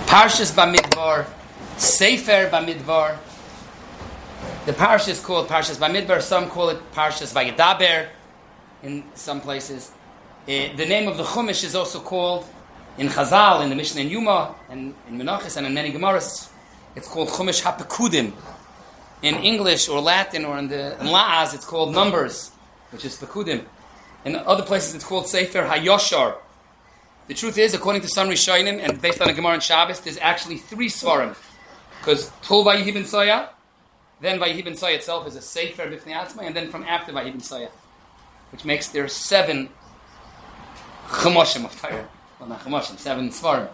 Parshas Bamidbar, Sefer Bamidbar. The parsha is called Parshas Bamidbar. Some call it Parshas Vayedaber in some places. The name of the Chumash is also called, in Chazal, in the Mishnah and Yuma, and in Menachos, and in many Gemaras, it's called Chumash HaPekudim. In English or Latin or in La'az, it's called Numbers, which is Pekudim. In other places, it's called Sefer HaYoshar. The truth is, according to some Rishonim, and based on a Gemara in Shabbos, there's actually 3 Svarim. Because Tul Vayihi Ben Soya, then Vayihi Ben Soya itself is a Sefer B'fnei Atzmai, and then from after Vayihi Ben Soya, which makes there 7 Chumoshim of Torah. Well, not Chumoshim, 7 Svarim.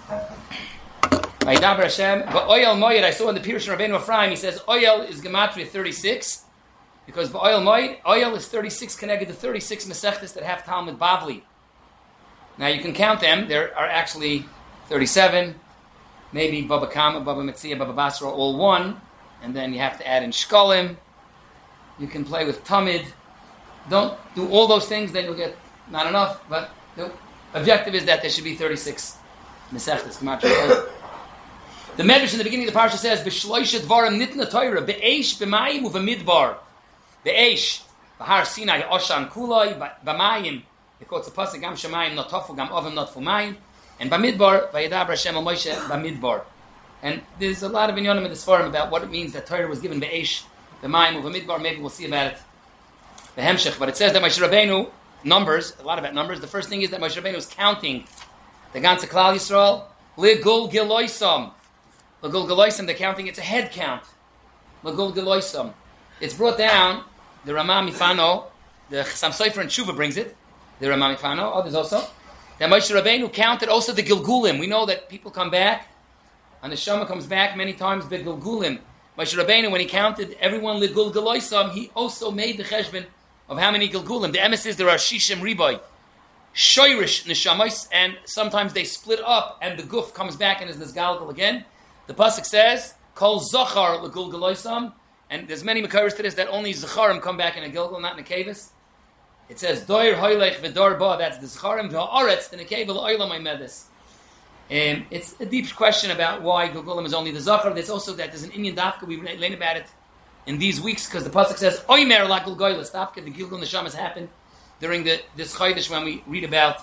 Vayidaber Hashem, Ba'oyel Moyed, I saw in the Pirush Rabbeinu Ephraim, he says, Oyel is Gematria 36, because Ba'oyel Moyed, Oyel is 36 connected to 36 Masechtas that have Talmud Bavli. Now you can count them. There are actually 37. Maybe Baba Kama, Baba Metzia, Baba Basra, all one. And then you have to add in Shkolim. You can play with Tamid. Don't do all those things, then you'll get not enough. But the objective is that there should be 36 Mesechtes. The Medrash in the beginning of the parsha says, B'shloisha dvarim nitna Torah, be'esh, b'mayim, u'v'midbar. Be'esh, b'har Sinai, oshan kuloi, b'mayim. It quotes a pasuk, Gam Shemayim not tofu, Gam Ovim not fumayim, and Bamidbar, Vayedaber Hashem al Moshe Bamidbar. And there's a lot of inyonim in this forum about what it means that Torah was given Be'esh, B'mayim, or Bamidbar. Maybe we'll see about it, the Hemshech. But it says that Moshe Rabbeinu, numbers, a lot about numbers. The first thing is that Moshe Rabbeinu is counting the Ganze Klal Yisrael, L'gul Giloisam. L'gul Giloisam, they're counting, it's a head count. L'gul Giloisam. It's brought down, the Ramah Mifano, the Chassam Sofer and Tshuva brings it, the Ramah Mifano, others also. That Moshe Rabbeinu counted also the Gilgulim. We know that people come back, and the Shema comes back many times by Gilgulim. Moshe Rabbeinu, when he counted everyone L'gul Giloisam, he also made the cheshbon of how many Gilgulim. The emes is there are Shishim Riboy, Shoirish Neshamas, and sometimes they split up, and the Guf comes back and is Nizgalgal again. The pasuk says, Kol Zachar L'gul Giloisam, and there's many Makaris to this that only Zacharim come back in a Gilgal, not in a Kavis. It says, Doir Hoylech V'dor Ba, that's the Zcharim V'ha'aretz, the Nekev L'oilam Aymedes. It's a deep question about why Gilgulim is only the Zachar. There's also that there's an Indian Dafka, we learn about it in these weeks, because the Pasuk says, Oymer La Gilgoylas, Dafka, the Gilgul Neshamas happened during this Chodesh when we read about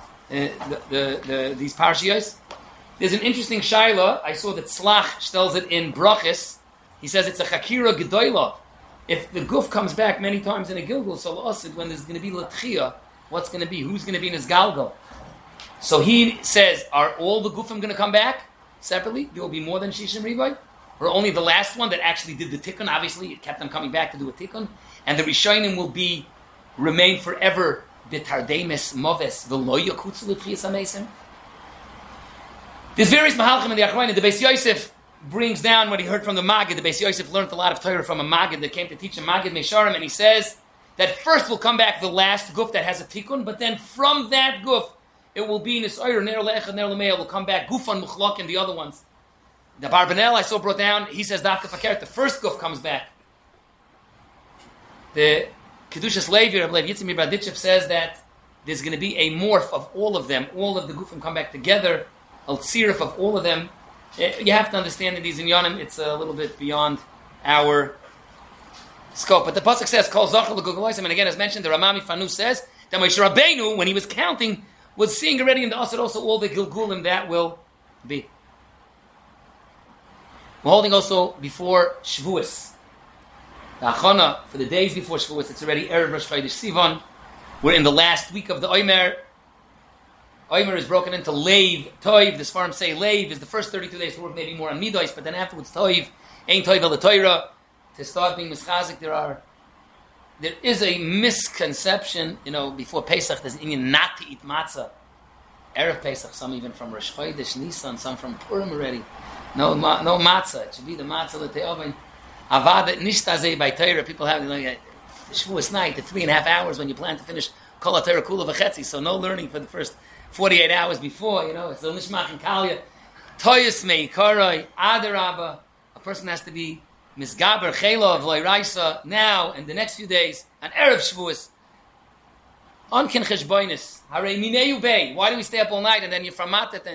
these Parshiyos. There's an interesting Shaila, I saw that Tzlach tells it in Brachis. He says it's a Chakira Gedoyla. If the Guf comes back many times in a Gilgul, so L'Asid, when there's going to be L'Tchiyah, what's going to be? Who's going to be in his Galgal? So he says, are all the Gufim going to come back separately? There will be more than Shishim Riboy? Or only the last one that actually did the Tikkun? Obviously, it kept them coming back to do a Tikkun. And the Rishonim will remain forever B'tardemes Moves V'lo Yakutzu L'Tchiyas HaMesim. There's various Mahalchim in the Achronim. The Beis Yosef brings down what he heard from the Maggid. The Beis Yosef learned a lot of Torah from a Maggid that came to teach him Maggid Mesharim, and he says that first will come back the last guf that has a tikkun, but then from that guf it will be Nisayr, Ner Le'echad, Ner Le'meya, will come back Gufan Muchlok and the other ones. The Barbanel I saw brought down, he says Dafka Fakert, the first guf comes back. The Kedushas Levi, Rabbi Yitzimir Braditchev says that there's going to be a morph of all of them, all of the gufim come back together, a tzirif of all of them. You have to understand that these inyanim, it's a little bit beyond our scope. But the pasuk says, "Kol zachar l'gulgulosim," and again, as mentioned, the Ramah Mifano says that Moshe Rabbeinu, when he was counting, was seeing already in the Asad also all the gilgulim that will be. We're holding also before Shavuos, the Achana for the days before Shavuos. It's already Erev Rosh Chodesh Sivan. We're in the last week of the Omer. Omer is broken into Leiv, Toiv. The Sfarim say Leiv is the first 32 days to work maybe more on Midos, but then afterwards Toiv, Ein Toiv el Torah. To start being Mischazik, there is a misconception, before Pesach, there's an Indian not to eat matzah. Erev Pesach, some even from Rosh Chodesh, Nisan, some from Purim already. No matzah. It should be the matzah l'te'oven. Avada nishtazeh by Torah. People have Shavuos night, the 3.5 hours when you plan to finish Kol HaTorah Kula V'chetzi. So no learning for the first 48 hours before, it's the Nishmach and Kalya. Toyas mei karoi, adarabba. A person has to be misgaber chelo of loiraisa now and the next few days, on Erev Shavuos. On kin cheshboinus. Hare mineu bei. Why do we stay up all night and then you're from matet and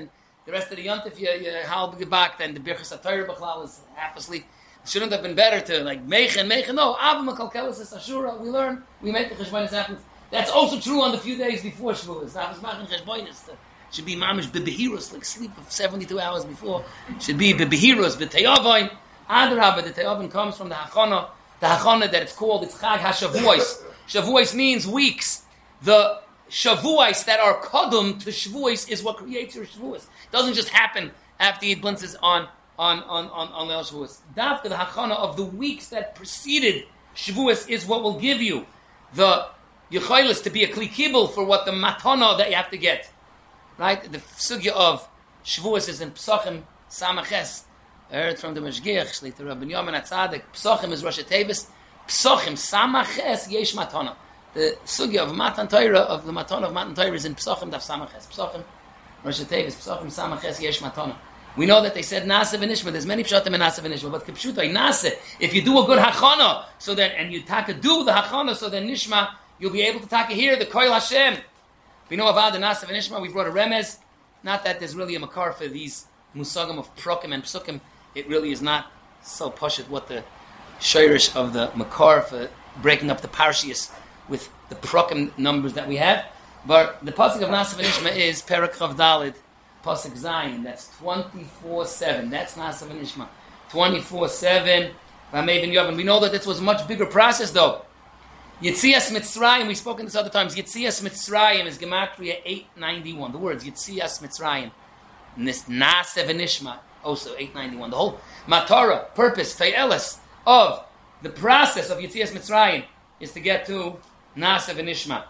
the rest of the yontif you halb back, then the birchas atayr b'chlal is half asleep. It shouldn't have been better to like meichen. No, Ava Mekalkelis is Ashura. We learn, we make the cheshbonis happen. That's also true on the few days before Shavuos. Avos machen cheshbonis. Should be mamish bebehirus, like sleep of 72 hours before. Should be bebehirus, b'teyavain. Adrabah, the teyavain comes from the hachana. The hachana that it's called, it's Chag HaShavuos. Shavuos means weeks. The Shavuos that are kodum to Shavuos is what creates your Shavuos. It doesn't just happen after Yid blintzes on Leil Shavuos. Dafka, the hachana of the weeks that preceded Shavuos is what will give you the Yecholis to be a kli kibul for what the matana that you have to get. Right? The sugya of Shavuos is in Pesachim Samaches. I heard from the Meshgiach, Shlita Rabbi Yomen Atzadik, Pesachim is Rosh Tevis, Pesachim Samaches Yesh Matana. The sugya of Matan Torah, of the Matana of Matan Torah is in Pesachim Daf Samaches. Pesachim Rosh Tevis, Pesachim Samaches Yesh Matana. We know that they said Nasa v'Nishma. There's many pshatim in Nasa v'Nishma, but Kipshutai Nasa. If you do a good hachana, so then and you taka do the hachana, so then Nishma, you'll be able to taka hear the Koil Hashem. We know about the Nasa v'Nishma. We brought a remez. Not that there's really a makar for these musagim of prokim and psukim. It really is not so pashut what the shirish of the makar for breaking up the parshias with the prokim numbers that we have. But the pasuk of Nasa v'Nishma is Perak Chav Dalid. Pasuk Zion, that's 24/7. That's Nasa v'Nishma. 24/7. We know that this was a much bigger process though. Yitzias Mitzrayim, we've spoken this other times. Yitzias Mitzrayim is Gematria 891. The words Yitzias Mitzrayim. Nasa v'Nishma, also 891. The whole Matara, purpose, Tayelis of the process of Yitzias Mitzrayim is to get to Nasa v'Nishma.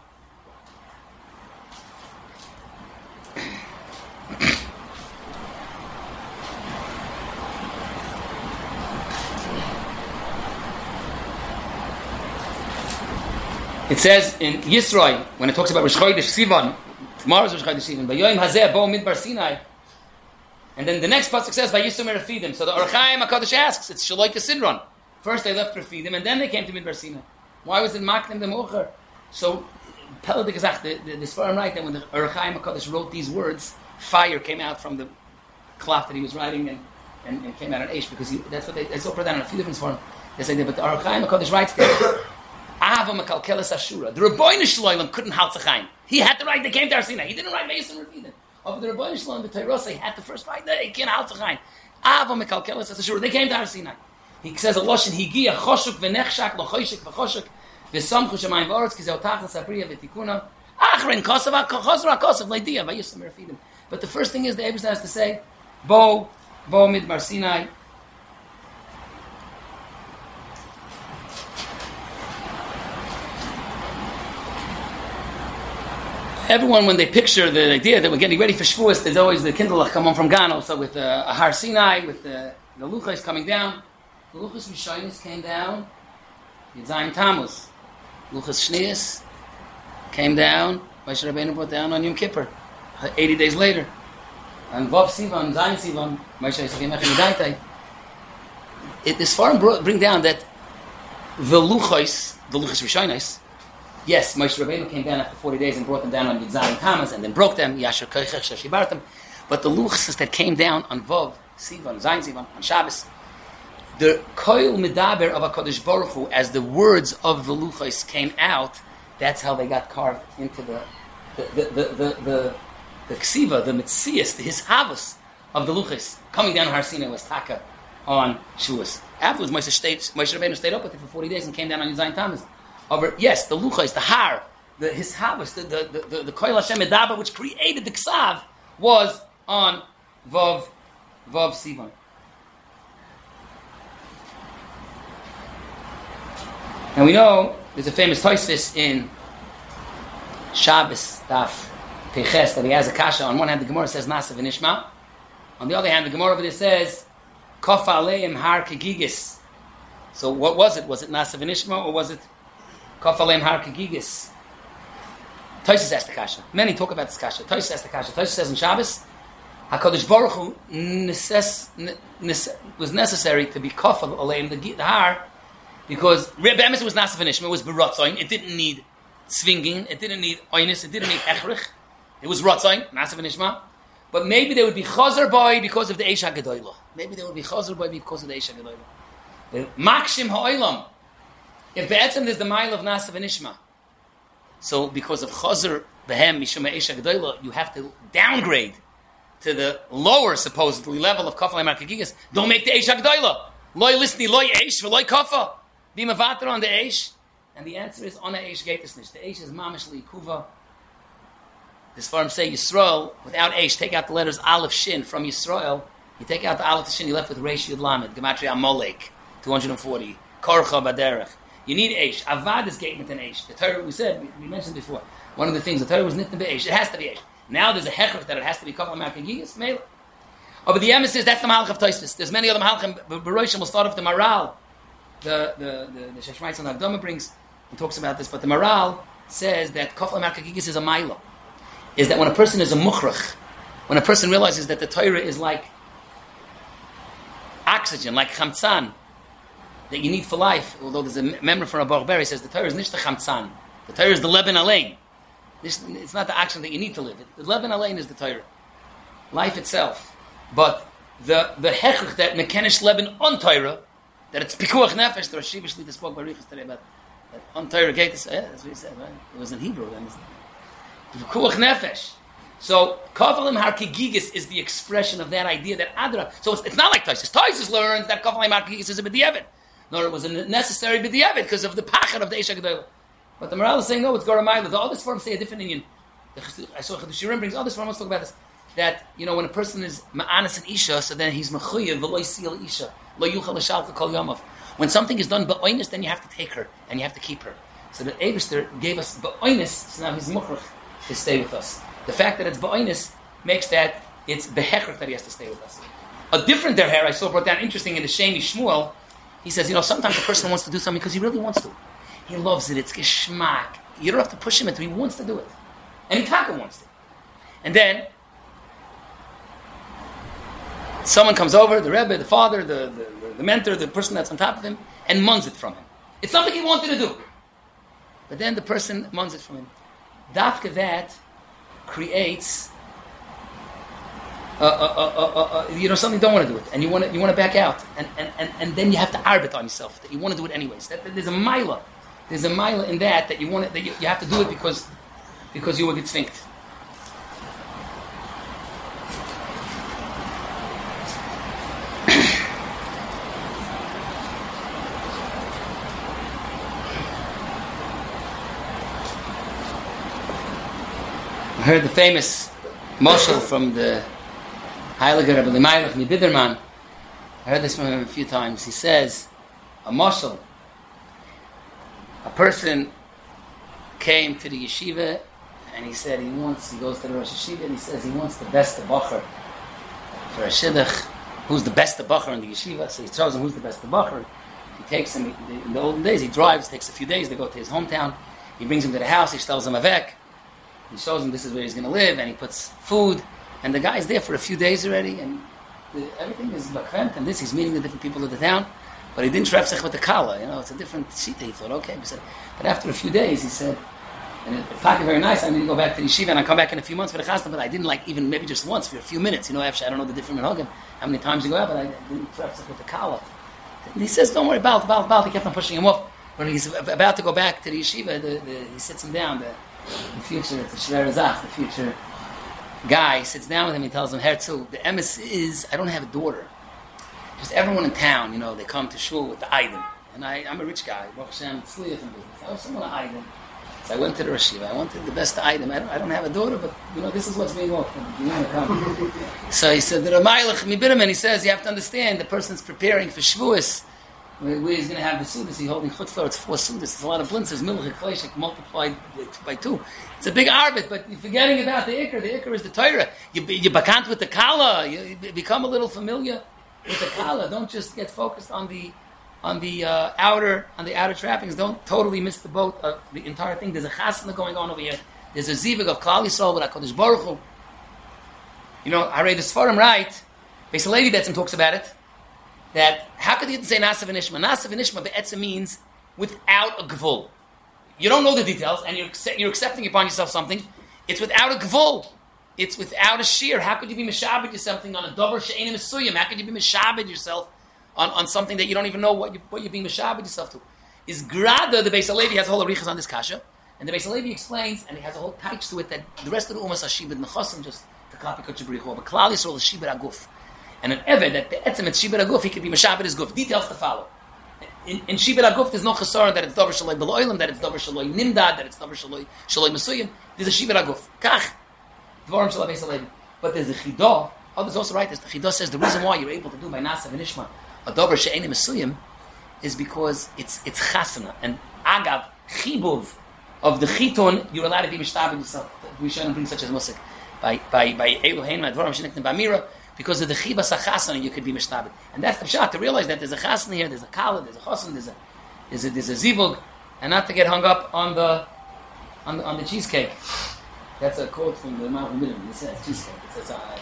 It says in Yisroi, when it talks about Rosh Chodesh Sivan, tomorrow's Rosh Chodesh Sivan, V'yoyim hazeh bo midbar Sinai, and then the next pasuk says Vayisum Refidim. So the Or Chaim HaKadosh asks, it's Shaloika Sidron. First they left Refidim, and then they came to midbar Sinai. Why was it Makdim the Mocher? So Peladik Gezach, the Sfarim write that when the Or Chaim HaKadosh wrote these words, fire came out from the cloth that he was writing and came out an Eish, because that's what they saw down in a few different Sfarim. They say that, but the Or Chaim HaKadosh writes there, Ava Mekalkelis Ashura. The Rabbeinu Shloim couldn't halt Chaim. He had to write. They came to Arsina. He didn't write Meis and Refidim. Of the Rabbeinu Shloim, the Teirosai had to first write. He can't halt Chaim. Ava Mekalkelis Ashura. They came to Arsina. He says a loshin higia choshuk v'nechshak lochoshik v'choshuk v'samchu shemayim v'aretz kizeh otachas abriya v'tikuna achrin kosav chosra kosav leidia v'yisam Refidim. But the first thing is the Eibus has to say bo midbar Sinai. Everyone, when they picture the idea that we're getting ready for Shavuos, there's always the Kindlech come on from Ghana, so with a Har Sinai, with the Luchos coming down. The Luchos Rishonis came down, Yitzayin Tammuz. Luchos Shnius came down, Moshe Rabbeinu brought down on Yom Kippur, 80 days later. And Vav Sivan, Zayin Sivan, Moshe Yisrael Yemech Yedaitai. This farm bring down that the Luchos Rishonis, yes, Moshe Rabbeinu came down after 40 days and brought them down on Yitzayin Tammuz and then broke them, Yasher Koichech Shashibartem. But the luchos that came down on Vav, Sivan, Zayin Sivan, on Shabbos, the Koil Medaber of HaKadosh Baruch Hu, as the words of the luchos came out, that's how they got carved into the Ksiva, the Metzias, the Hishavos of the luchos. Coming down Har Sinai was Taka on Shavuos. Afterwards, Moshe Rabbeinu stayed up with it for 40 days and came down on Yitzayin Tammuz. Yes, the luchos, the har, the hishavos, the koil Hashem Medaber, which created the ksav, was on Vav Sivan. And we know there's a famous Tosfos in Shabbos Daf Peches that he has a kasha. On one hand, the Gemara says Nasa v'Nishma. On the other hand, the Gemara over there says Kofa Aleim Har Kegigis. So what was it? Was it Nasa v'Nishma or was it Kafalem Har Kegigis? Tosfos asked the kasha. Many talk about this kasha. Tosfos asked the kasha. Tosfos says in Shabbos, HaKadosh Baruch Hu was necessary to be Kafal Aleim the Har, because Rebbe Emes was Nasa v'Nishma. It was Beratzayin. It didn't need Svingin. It didn't need Oynis. It didn't need Echrich. It was Ratzayin, Nasa v'Nishma. but maybe they would be chazer boy because of the Eish HaGedolah. Maybe they would be chazer boy because of the Eish HaGedolah. The Makshim Ha'olam. If Be'etzem there's the mile of Nasa v'Nishma. So because of chazer behem mishum Eish HaGedolah, you have to downgrade to the lower, supposedly, level of Kafal HaMarkagigas. Don't make the Eish HaGedolah. Loi lisni, loi Eish, v'loi Kafa. Be mavater on the Eish. And the answer is, on a Eish Geitis Nish. The Eish is Mamish Li'ikuva. This farm say Yisrael, without Eish, take out the letters Aleph Shin from Yisrael. You take out the Aleph to Shin, you're left with Reish Yud Lamed, Gematria Amolek, 240. Korcha Baderech. You need Eish. Avad is Geitis and Eish. The Torah, we said, we mentioned before, one of the things, the Torah was Nitna Be'Eish. It has to be Eish. Now there's a hechach that it has to be Kafal HaMarkagigas, Mela. Oh, but the Emes says that's the Mahalach of Tosfos. There's many other Mahalachim. Beroshim will start off the Maral. The Sheshmaitz on Hagdama brings and talks about this, but the Maral says that Kafal HaMarkagigas is a Maila. Is that when a person is a Mukhrach, when a person realizes that the Torah is like oxygen, like Chamtzan, that you need for life, although there's a memory from Rabbi Berry says the Torah is nicht the Chamtzan. The Torah is the Leben Alein. It's not the action that you need to live. The Leben Alein is the Torah. Life itself. But the hechach that mekenish Leben on Torah, that it's pikuach nefesh, the Rashi B'Shlita spoke by Riches today about that on Torah gate, that's what he said, right? It was in Hebrew then. Pikuach nefesh. So Kavalim Harkigigis is the expression of that idea that Adra. So it's not like Tosfos. Tosfos learns that Kavalim Harkigigis is a b'diavad. No, it was a necessary b'diavad because of the pachar of the Eish HaGedolah. But the Maral is saying, no, it's Goramayla. The other forms say a different Indian. I saw Chidushirim brings others forms talk about this. That, when a person is ma'anas and isha, so then he's mechuyev v'lo yisiyal isha. Lo yuchal l'shalka kol yamav. When something is done ba'oinus, then you have to take her and you have to keep her. So the Eibishter gave us ba'oinus, so now he's mukhrach to stay with us. The fact that it's ba'oinus makes that it's behechrach that he has to stay with us. A different derher I saw brought down interesting in the Sheni Shmuel. He says, sometimes a person wants to do something because he really wants to. He loves it. It's geschmack. You don't have to push him into it. He wants to do it. And Taka wants to. And then someone comes over, the Rebbe, the father, the mentor, the person that's on top of him, and muns it from him. It's something he wanted to do. But then the person muns it from him. Dafka that creates something you don't want to do it, and you want to back out, and then you have to arbit on yourself that you want to do it anyways. There's a mila. There's a mila in that you want it, that you have to do it because you will get zwingt. I heard the famous mashal from the Heilige Rebbe Limaylach Mibiderman. I heard this from him a few times. He says, a mashal, a person came to the yeshiva and he said he goes to the Rosh Yeshiva and he says he wants the best bacher for a shidduch. Who's the best bacher in the yeshiva? So he tells him who's the best bacher. He takes him, in the olden days, he drives, takes a few days, they go to his hometown, he brings him to the house, he tells him avek, he shows him this is where he's going to live, and he puts food, and the guy's there for a few days already, and everything is bakvent, and he's meeting the different people of the town, but he didn't trefsech with the kala, it's a different shita. He thought, okay, but after a few days, he said, and it's fucking very nice, I need to go back to the yeshiva, and I'll come back in a few months for the chasna, but I didn't even maybe just once, for a few minutes, actually, I don't know the different minhagim, how many times you go out, but I didn't trefsech with the kala. And he says, don't worry, Bal, he kept on pushing him off. When he's about to go back to the yeshiva, he sits him down, the future, it's a Shver Zach, the future guy sits down with him, he tells him, Herzl, the emes is, I don't have a daughter. Just everyone in town, they come to shul with the Eidem. And I'm a rich guy, Baruch Hashem, tzliach in business. I was someone an Eidem. So I went to the Rosh Yeshiva, I wanted the best Eidem. I don't have a daughter, but, this is what's being offered. So he said, the Ramaylich Mibirim, he says, you have to understand, the person's preparing for Shavuos, where he's going to have the Sudas, he's holding chutzlar, it's 4 Sudas, it's a lot of blintzers, milchik, fleshik, multiplied by 2. It's a big arbit, but you're forgetting about the Iker is the Torah. You bakant with the Kala, you become a little familiar with the Kala. Don't just get focused on the outer trappings. Don't totally miss the boat of the entire thing. There's a chasna going on over here. There's a zivig of Klal Yisrael with HaKadosh Baruch Hu. I read the Sfarim right. Basically, Lady Betzim talks about it. That how could you say Nasa v'Nishma? Nasa v'Nishma be'etzem means without a gvul. You don't know the details, and you're accepting upon yourself something. It's without a gvul. it's without a shear. How could you be mishabed to something on a davar she'enim mesuyim? How could you be mishabed yourself on something that you don't even know what you're being mishabed yourself to? Is grada, the Beis Halevi has a whole arichas on this kasha, and the Beis Halevi explains, and he has a whole taich to it, that the rest of the umas are shibud nechasim, just to copy Kodesh Baruch Hu, but Klal Yisrael is shibud aguf. And an eved that the etzem it's shibud aguf, he could be mishabed his guf. Details to follow. In shibud aguf, there's no chesaron that it's davar shaloi beloilim, that it's davar shaloi nimdad, that it's davar shaloi mesuyim. There's a shibud aguf. Kach. Dvarim shel Beis Halevi. But there's a chidah. Others also write this. The chidah says the reason why you're able to do by Nasav and Ishma a davar she'enim mesuyim is because it's chasana. And agav, chibuv of the chiton, you're allowed to be mishtabed yourself. We shouldn't bring such as musik. By Elohein, Madvarim Shinektim Bamira, because of the chibas chasana, you could be mishtabed. And that's the pshat, to realize that there's a chasana here, there's a kala, there's a chosan, there's a zivug, and not to get hung up on the cheesecake. That's a quote from the Mount Midim. It says cheesecake. It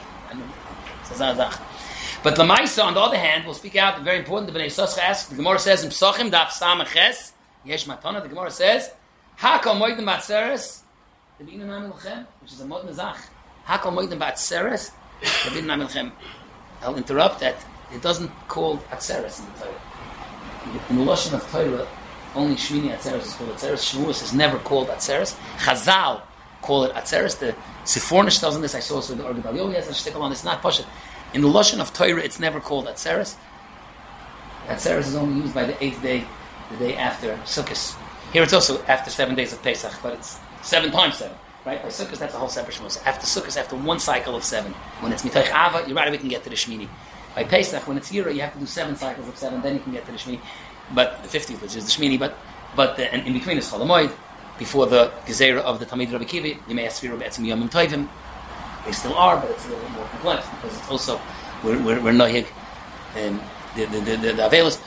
says But Lamaisa, on the other hand, will speak out. Very important. The Bnei Yissaschar asks. The Gemara says in Psachim Daf Samaches Yesh Matana. The Gemara says Hakol Moedim Batzeres Lebina Nami Lachem, which is a mod nezach. Hakol Moedim Batzeres Lebina Nami Lachem. I'll interrupt that. It doesn't call Atzeres in the Torah. In the Lashon of Torah, only Shmini Atzeres is called Atzeres. Shavuos is never called Atzeres. Chazal call it Atzeres. The Sifornish tells on this. I saw also the Orge Balio has a shtickle on. It's not Pashat. In the Lashon of Torah, it's never called Atzeres. Atzeres is only used by the 8th day, the day after Sukkot. Here it's also after 7 days of Pesach, but it's 7 times 7. Right? By Sukkot, that's a whole separate shmos. After Sukkot, after one cycle of 7. When it's Mitoich Ava, you're right away can get to the Shmini. By Pesach, when it's Yira, you have to do 7 cycles of 7, then you can get to the Shmini. But the 50th, which is the Shmini, but and in between is Chol HaMoed. Before the Gezerah of the Talmid Rabbi Kiva, you may ask for Etzem Yomim Tovim. They still are, but it's a little bit more complex because it's also we're nohig the Avelos.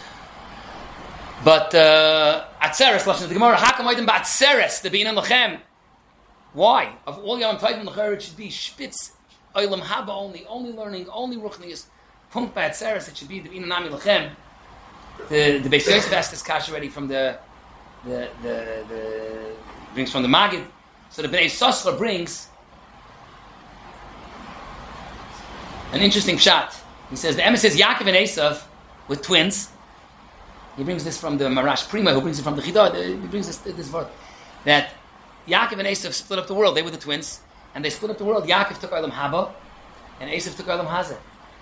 But Atzeres, lashon the Gemara, Hakamoidim ba'Atzeres the Beinan Lachem. Why? Of all Yom Tovim Lachar, it should be Spitz Olam Haba only learning, only Ruchnius. Punkt ba'Atzeres, it should be the Beinan Nami Lachem. The Beis Yosef asked this kasha already from the brings from the Magid. So the Bnei Yissaschar brings an interesting pshat. He says the Emes says Yaakov and Esav with twins. He brings this from the Marash Prima, who brings it from the Chidah. He brings this word that Yaakov and Esav split up the world. They were the twins, and they split up the world. Yaakov took Olam Haba, and Esav took Olam Hazeh.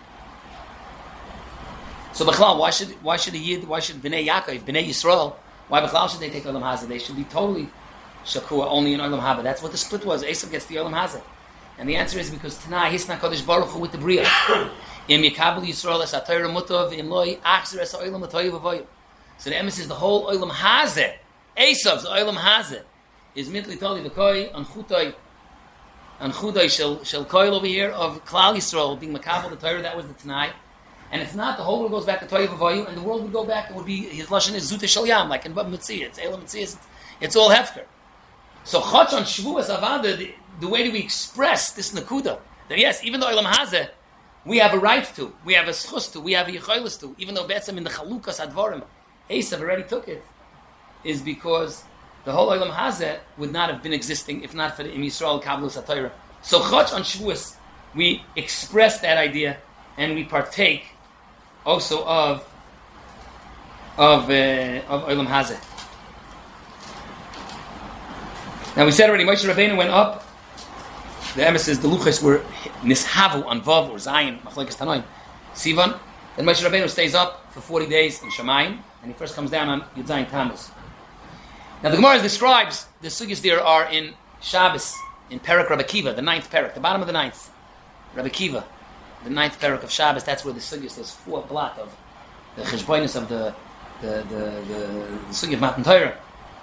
So Bechlal, why should a Yid, why should Bnei Yaakov, Bnei Yisrael, why Bechlal should they take Olam Hazeh? They should be totally Shakua, only in Olam Haba. That's what the split was. Esav gets the Olam Hazeh. And the answer is because Tanai Hisna Kodesh Baruch Hu with the Bria. Im Yikabel Yisrael es Atayra Mutav in Loi Achzer es Olam Atoyev Avoyim. So the emes is the whole Olam Hazeh. Esav's Olam Hazeh is mitli tali v'koi on chudai shel koil over here of Klal Yisrael being Makabel the Torah. That was the Tanai. And if not, the whole world goes back to Toyev Avoyim, and the world would go back. It would be his lashon is Zute Shel Yam, like in Bab Mitzvah. It's Elam Mitzvah. It's all hefker. So Chotch on Shavuos Avada. The way that we express this nakuda, that yes, even though Olam Hazeh, we have a right to, we have a schus to, we have a yichaylis to, even though Betzim in the Chalukas Advarim, Esav already took it, is because the whole Olam Hazeh would not have been existing if not for the Im Yisrael Kabbalus HaTorah. So Chotch on Shavuos, we express that idea and we partake also of Olam Hazeh. Now we said already, Moshe Rabbeinu went up. The emes says the luchas were nishavu on Vav or Zayin, machlekes Tanoim, Sivan. Then Moshe Rabbeinu stays up for 40 days in Shamayim, and he first comes down on Yud Zayin Tammuz. Now the Gemara describes the sugyas there are in Shabbos, in Perek Rabbi Kiva, the 9th Perek, the bottom of the 9th. Rabbi Kiva, the 9th Perek of Shabbos. That's where the sugyas, there's 4 blot of the cheshboinus of the sugya of Matan Torah.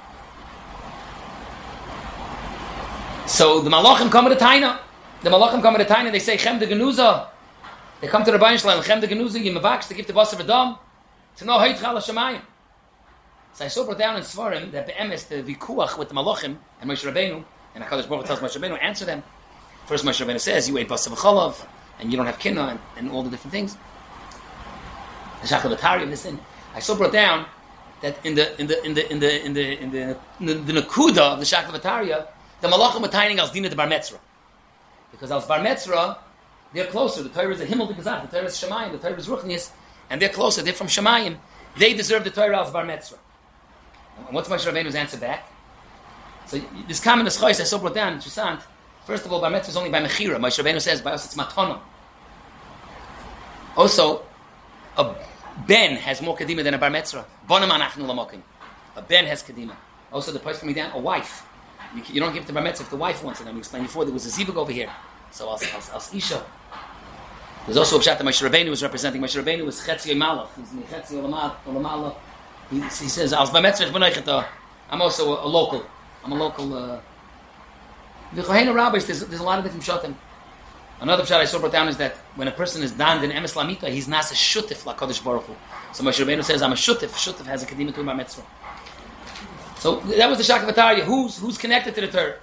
So the Malachim come to Taina. The Malachim come to Taina. They say Chem de Genuza. They come to the Rebbeinu Shalom. Chem de Genuza. Yimavaks to give the Basar V'Dam to know Hayit Chal Hashemayim. So I saw brought down in Svarim that the Emes, the Vikuach with the Malachim and Moshe Rabbeinu, and Hakadosh Baruch Hu tells Moshe Rabbeinu answer them. First Moshe Rabbeinu says you ate Basar V'Chalav and you don't have Kinna and all the different things. The Shachar Batari of this thing. I saw brought down that in the Nakuda of the Shachar Bataria. The Malachim were taining als Dina de Bar Metzra. Because Because als Bar Metzra, they're closer. The Torah is a Himmel de Gezach, the Torah is Shemayim, the Torah is Ruchnius, and they're closer. They're from Shemayim. They deserve the Torah als Bar Metzra. And what's Moshe Rabbeinu's answer back? So this comment is choice I so brought down, interessant. First of all, Bar Metzra is only by Mechira. Moshe Rabbeinu says, by us it's Matana. Also, a Ben has more Kedima than a Bar Metzra. Bonam anachnu lamokim. A Ben has Kedima. Also, the price coming down, a wife. You don't give it to Bar Metzra if the wife wants it. We explained before, there was a Zivug over here. So, als Isha. There's also a pshat that Moshe Rabbeinu was representing. Moshe Rabbeinu was Chetzi Malach. He's Chetzi Olamala. He says, als Bar Metzra, I'm also a local. I'm a local... The Chohena rabbis, there's a lot of different pshatim. Another pshat I saw brought down is that when a person is danned in Emes Lamita, he's not a shutif la Kodesh Baruch Hu. So Moshe Rabbeinu says, I'm a shutif. Shutif has a kedima to Bar Metzra. So that was the Shakavatariya. Who's connected to the Torah?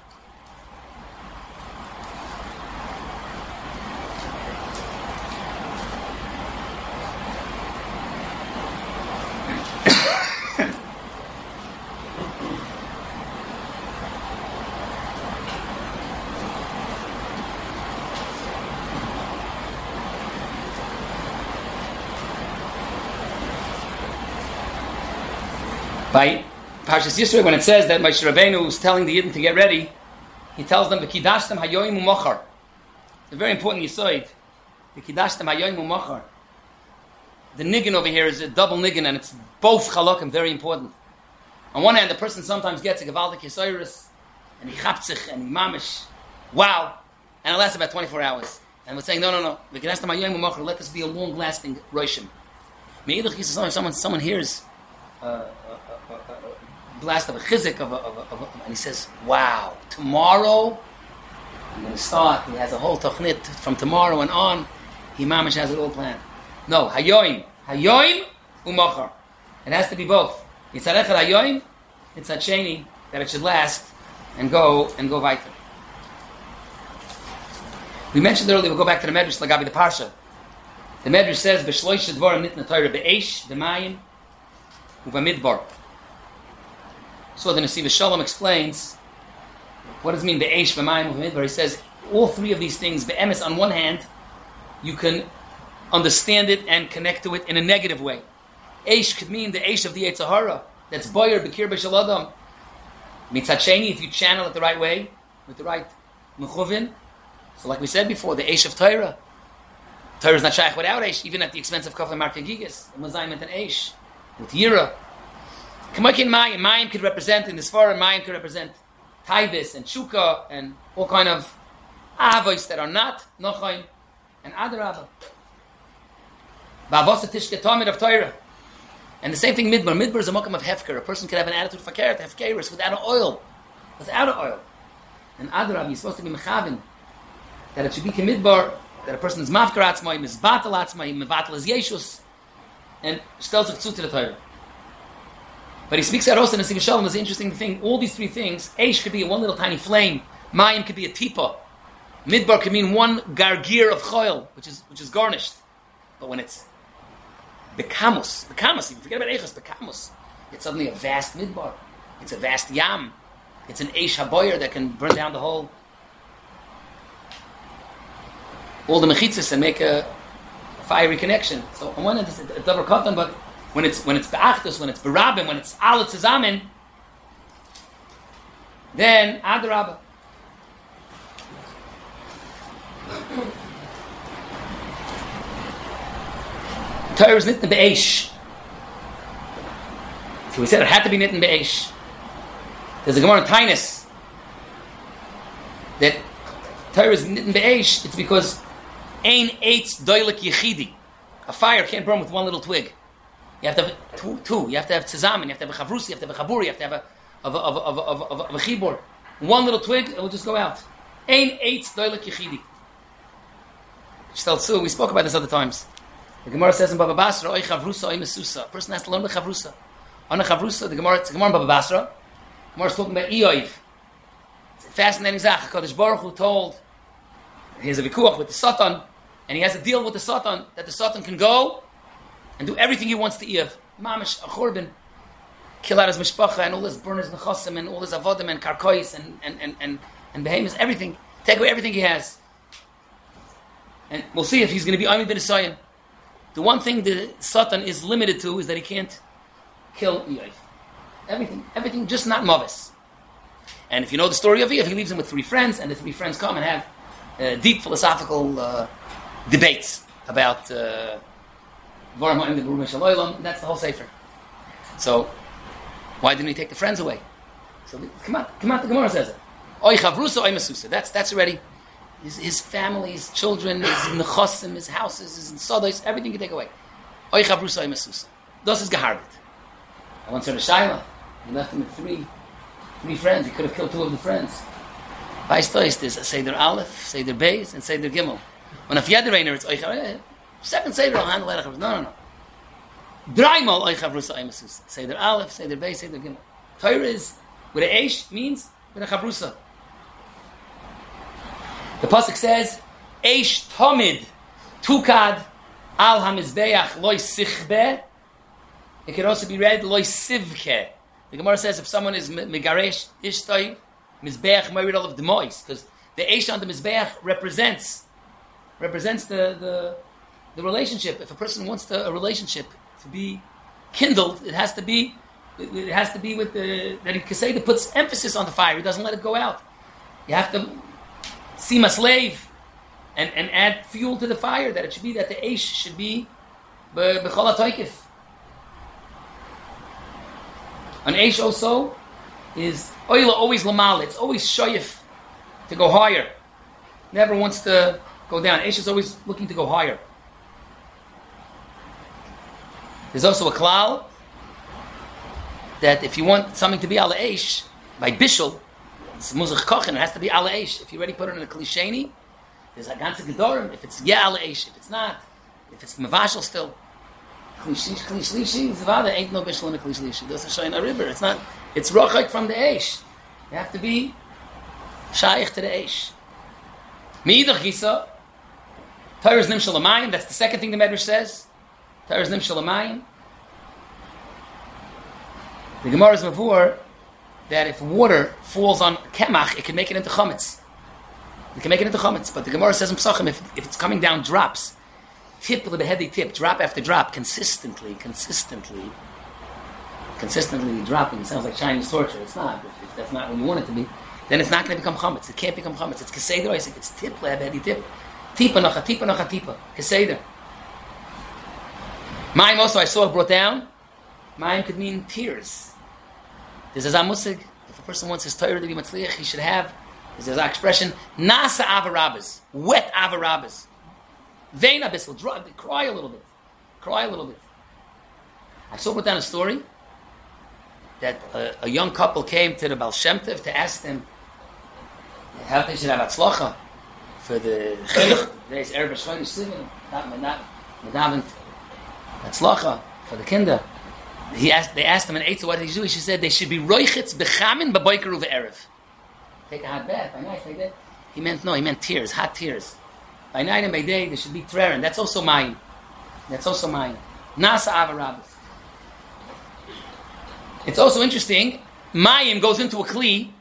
By Parshas Yisro, when it says that Moshe Rabbeinu is telling the Yidden to get ready, he tells them, "V'kidashtem hayoim u'mochar." It's a very important yisoid. V'kidashtem hayoim u'mochar. The niggin over here is a double niggin, and it's both chalakim, very important. On one hand, the person sometimes gets a gevaldik yisoirus, and he chaptzich, and he mamish, wow, and it lasts about 24 hours. And we're saying, no. V'kidashtem hayoim u'mochar, let this be a long-lasting roshim. Me'idach yisrael, someone hears blast of a chizik and he says, wow, tomorrow I'm going to start. He has a whole tochnit from tomorrow and on. He mamish has it all planned. No, hayoim u'mochar. It has to be both. Yitzarech hayoim, it's a sheni that it should last and go weiter. We mentioned earlier, we'll go back to the Medrash Lagabi the Parsha. The Medrash says, B'shloish dvorim nitna Torah be'esh, b'mayim, u'v'midbar. So the Nesiv Shalom explains what does it mean be'esh, b'mayim, u'v'midbar. He says all three of these things, be'emes, on one hand, you can understand it and connect to it in a negative way. Eish could mean the eish of the Yetzer Hara. That's boyer b'kir b'shel adam. Mitzat sheni, if you channel it the right way, with the right mechuvin. So like we said before, the eish of Torah. Torah is not shaykh without eish, even at the expense of kafle marke gigas. The Mazayim meant an eish. With yira. Kamakin mayim could represent, in this forum, mayim could represent taibis and shuka and all kind of avos that are not nochaim and adarabah. Ba'avosa tishke tamid of Torah. And the same thing midbar. Midbar is a makam of hefker. A person can have an attitude of fakeret, hefkeris, without an oil. Without an oil. And adarabah, you're supposed to be mechavin. That it should be kemidbar, that a person is mafkar atzmai, mizbatal atzmai, mevatal is yeshus, and stelz zu to the Torah. But he speaks out also in the Nesiv Shalom. Is an interesting thing. All these three things, eish could be one little tiny flame, mayim could be a tipa, midbar could mean one gargir of choil, which is garnished. But when it's bekamus, you forget about eichos, bekamus, it's suddenly a vast midbar. It's a vast yam. It's an eish haboyer that can burn down the whole. All the mechitzas and make a fiery connection. So on one hand it's a double katan, but when it's be'achtus, when it's berabim, when it's alat zazamin, then adarabah. Torah is nitten be'esh. So we said it had to be nitten be'esh. There's a Gemara in Tainus that Torah is nitten be'esh. It's because ein eitz doilik yechidi. A fire can't burn with one little twig. You have to have two. You have to have tzazamin. You have to have a chavrusi. You have to have a chabur. You have to have a chibur. One little twig, it will just go out. Ein eitz doilik yechidi. We spoke about this other times. The Gemara says in Baba Basra, oy chavrusa, oy mesusa. A person has to learn the chavrusa. On a chavrusa, it's a Gemara in Baba Basra. The Gemara is talking about Eoiv. It's a fascinating zach. Kadosh Baruch Hu told, he has a vikuach with the Satan, and he has a deal with the Satan, that the Satan can go and do everything he wants to Eoiv. Mamish, a churban, kill out his mishpacha, and all his burners, nechasim, and all his avodim, and karkois, and behemoths, everything. Take away everything he has. And we'll see if he's going to be Ami bin Esayin. The one thing the Satan is limited to is that he can't kill Yoif. Everything, just not Mavis. And if you know the story of Yoif, he leaves him with 3 friends, and the 3 friends come and have deep philosophical debates about that's the whole Sefer. So, why didn't he take the friends away? So, come out, the Gemara says it. Oy chavrusa, oy mesusa. That's already his family, his children, his nechosim, his houses, his sodos, everything you take away. Oy chavrusa, oy mesusa. Das is geharbet. I once heard a Shaila. He left him with 3 friends. He could have killed 2 of the friends. Weistoist is Seder Aleph, Seder Beis, and Seder Gimel. When a Fiedereiner, it's Oich. Second Seder, I'll handle Eich. No. Dreimal Oich Chavrusa Oy mesusa. Seder Aleph, Seder Beis, Seder Gimel. Torah is with an Eish means with a Chavrusa. The pasuk says, "Eish Tomid Tukad Al Hamizbeach Loy Sichbe." It can also be read Loy Sivke. The Gemara says if someone is Megaresh Ishtoi Mizbeach married all of the mois, because the Eish on the Mizbeach represents the relationship. If a person wants a relationship to be kindled, it has to be with that he Keseda puts emphasis on the fire. He doesn't let it go out. You have to seem a slave and add fuel to the fire. That it should be that the Eish should be b'chol hatoikif. An Eish also is oila always lamal. It's always shoyif to go higher. Never wants to go down. Eish is always looking to go higher. There's also a klal that if you want something to be ala Eish, by bishul, it's muzach kochin, it has to be ala Eish. If you already put it in a klisheni, there's a ganze gedorim. If it's ala Eish, if it's not, if it's mavashal still, klishlishi, zavada ain't no bishul in a klishlishi. Those are showing a river. It's not. It's rochak from the Eish. You have to be shaykh to the Eish. Meidach gisa, Torah's nimshal amayim. That's the second thing the Medrash says. Torah's nimshal amayim. The Gemara is mavur that if water falls on kemach, it can make it into chametz. It can make it into chametz. But the Gemara says in Pesachim, if it's coming down drops, tip lebehedi tip, drop after drop, consistently dropping. It sounds like Chinese torture. It's not. If that's not what you want it to be, then it's not going to become chametz. It can't become chametz. It's keseder. It's tip lebehedi tip. Tipa nacha tipa. Keseder. Mayim also I saw brought down. Mayim could mean tears. There's a zamusig. If a person wants his Torah to be matzliach, he should have. There's an expression, nasa avarabas, wet avarabas. Vein abyssal, cry a little bit. I saw put down a story that a young couple came to the Baal Shem Tov to ask them how they should have atzlacha for the chinuch. There's Erev Shchodesh Sivan, not medavent atzlacha for the kinder. They asked him in Eitzah what did he do. He said they should be roichitz bechamin b'boiker uve'erev. Take a hot bath by night like that. He meant tears, hot tears. By night and by day there should be trerin. That's also mine. Nasa avarabas. It's also interesting. Mayim goes into a kli.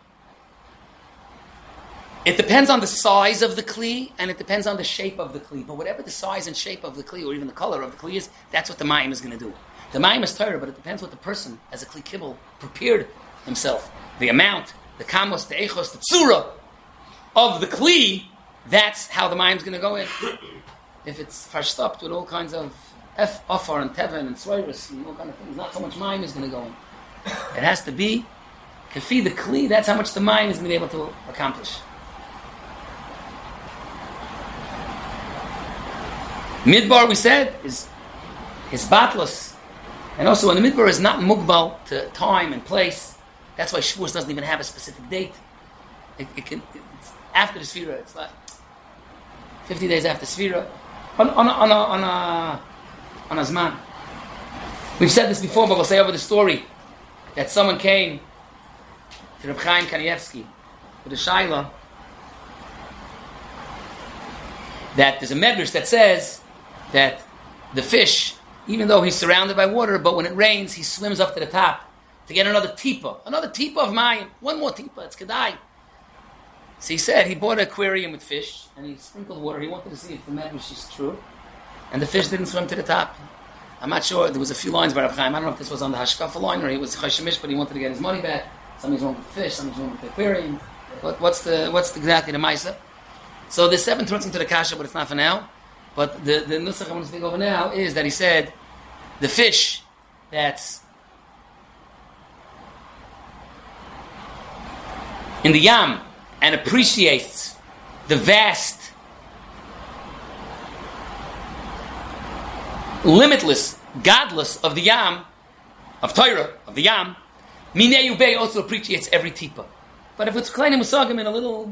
It depends on the size of the kli and it depends on the shape of the kli. But whatever the size and shape of the kli or even the color of the kli is, that's what the mayim is going to do. The mayim is Torah, but it depends what the person, as a kli kibbul, prepared himself. The amount, the kamos, the echos, the tzura of the kli, that's how the mayim is going to go in. If it's verstopped with all kinds of ofar and teven and sweirus and all kind of things, not so much mayim is going to go in. It has to be kafi the kli. That's how much the mayim is going to be able to accomplish. Midbar, we said, is batlus. And also, when the midbar is not mugbal to time and place, that's why Shavuos doesn't even have a specific date. It's after the Sfira. It's like 50 days after Sfira. On a Zman. We've said this before, but we'll say over the story that someone came to Reb Chaim Kanievsky with a Shaila that there's a medrash that says that the fish, even though he's surrounded by water, but when it rains, he swims up to the top to get another tipa of mayim. One more tipa, it's kedai. So he said he bought an aquarium with fish, and he sprinkled water. He wanted to see if the medrash is true. And the fish didn't swim to the top. I'm not sure. There was a few lines by Rav Chaim. I don't know if this was on the Hashkafa line or he was Chashemish, but he wanted to get his money back. Somebody's wrong with the fish, somebody's wrong with the aquarium. What's exactly the Maisa? So the 7 turns into the Kasha, but it's not for now. But the Nusach I want to speak over now is that he said the fish that's in the Yam and appreciates the vast, limitless, godless of the Yam, of Torah, of the Yam, Minei Ubei also appreciates every tipa. But if it's kleine musagim in a little,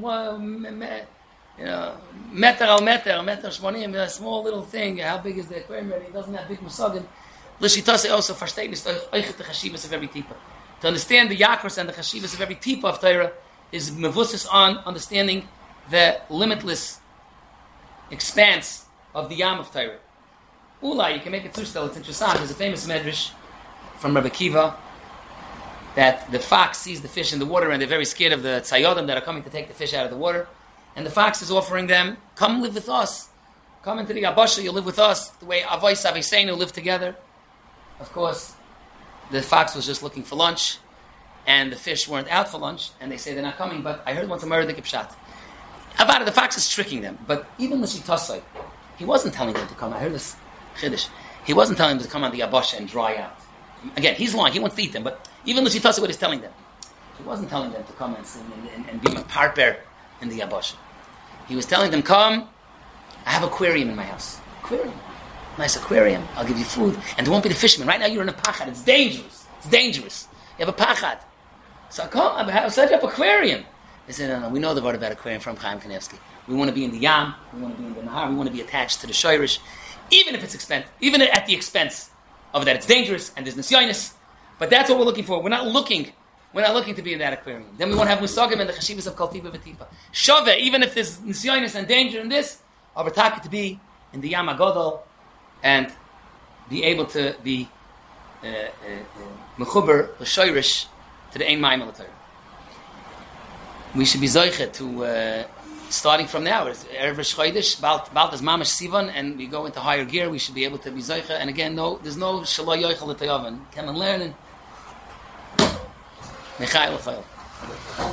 meter al meter shmonim, a small little thing, how big is the aquarium? It doesn't have big musagim. L'shitase also verstehen ist euch the chashivas of every tipa. To understand the yakros and the chashivas of every tipa of Torah is mevusis on understanding the limitless expanse of the Yam of Torah. Ula, you can make it too still. It's interesting. There's a famous medrash from Rabbi Kiva that the fox sees the fish in the water and they're very scared of the tzayodim that are coming to take the fish out of the water. And the fox is offering them, come live with us. Come into the Abasha, you'll live with us. The way Avos Aviseinu live together. Of course, the fox was just looking for lunch and the fish weren't out for lunch and they say they're not coming, but I heard once a murder kipshat. About it, the fox is tricking them. But even the Shitasai, he wasn't telling them to come. I heard this Chiddush. He wasn't telling them to come on the Abasha and dry out. Again, he's lying. He wants to eat them. But even the Shitasai, what he's telling them, he wasn't telling them to come and be a partner in the Abasha. He was telling them, come, I have an aquarium in my house. Aquarium. Nice aquarium. I'll give you food. And there won't be the fishermen. Right now you're in a pachad. It's dangerous. It's dangerous. You have a pachad. So come, I've set up aquarium. They said, no, we know the word about aquarium from Chaim Kanevsky. We want to be in the Yam. We want to be in the Nahar. We want to be attached to the Shoirish. Even if it's expensive. Even at the expense of that. It's dangerous and there's nisyonis. But that's what we're looking for. We're not looking to be in that aquarium. Then we want to have musagim and the chashivas of kol tipa v'tipa. Shove, even if there's nisyonis and danger in this, our taka to be in the Yam HaGadol and be able to be mechuber l'shoirish to the ein mayim military. We should be zoichet to starting from now. It's Erev Rosh Chodesh, bald as mamash sivan, and we go into higher gear. We should be able to be zoichet. And again, there's no shaloi yoichel l'tayavan. Come and learn and Michael File.